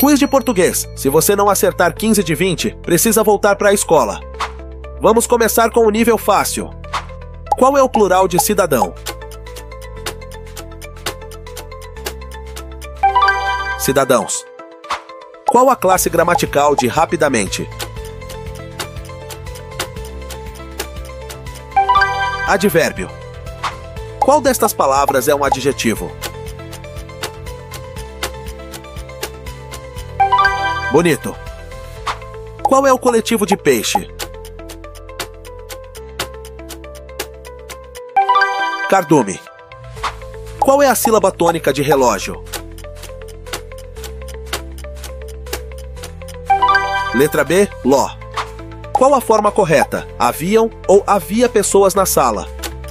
Quiz de português. Se você não acertar 15 de 20, precisa voltar para a escola. Vamos começar com o nível fácil. Qual é o plural de cidadão? Cidadãos. Qual a classe gramatical de rapidamente? Advérbio. Qual destas palavras é um adjetivo? Bonito. Qual é o coletivo de peixe? Cardume. Qual é a sílaba tônica de relógio? Letra B, ló. Qual a forma correta? Haviam ou havia pessoas na sala?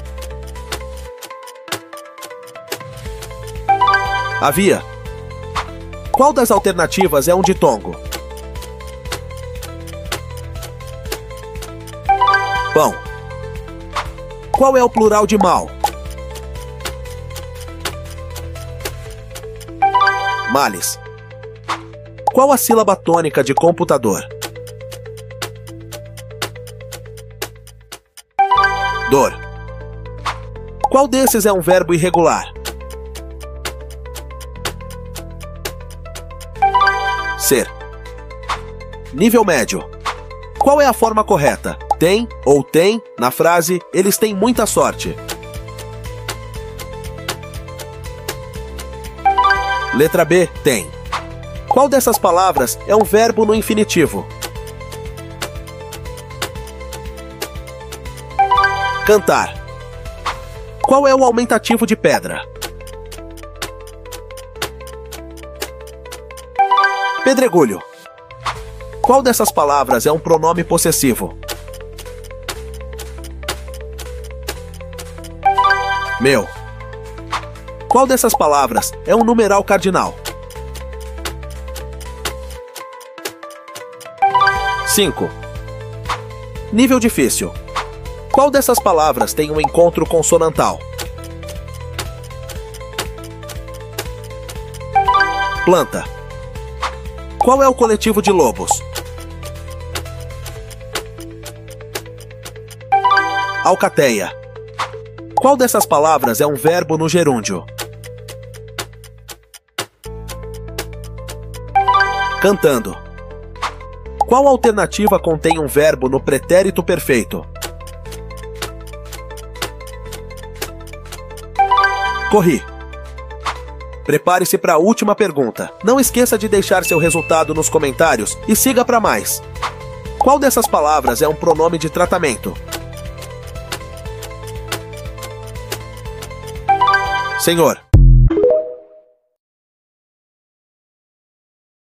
Havia. Qual das alternativas é um ditongo? Pão. Qual é o plural de mal? Males. Qual a sílaba tônica de computador? Dor. Qual desses é um verbo irregular? Ser. Nível médio. Qual é a forma correta? Tem ou tem na frase eles têm muita sorte? Letra B, tem. Qual dessas palavras é um verbo no infinitivo? Cantar. Qual é o aumentativo de pedra? Pedregulho. Qual dessas palavras é um pronome possessivo? Meu. Qual dessas palavras é um numeral cardinal? 5. Nível difícil. Qual dessas palavras tem um encontro consonantal? Planta. Qual é o coletivo de lobos? Alcateia. Qual dessas palavras é um verbo no gerúndio? Cantando. Qual alternativa contém um verbo no pretérito perfeito? Corri. Prepare-se para a última pergunta. Não esqueça de deixar seu resultado nos comentários e siga para mais. Qual dessas palavras é um pronome de tratamento? Senhor.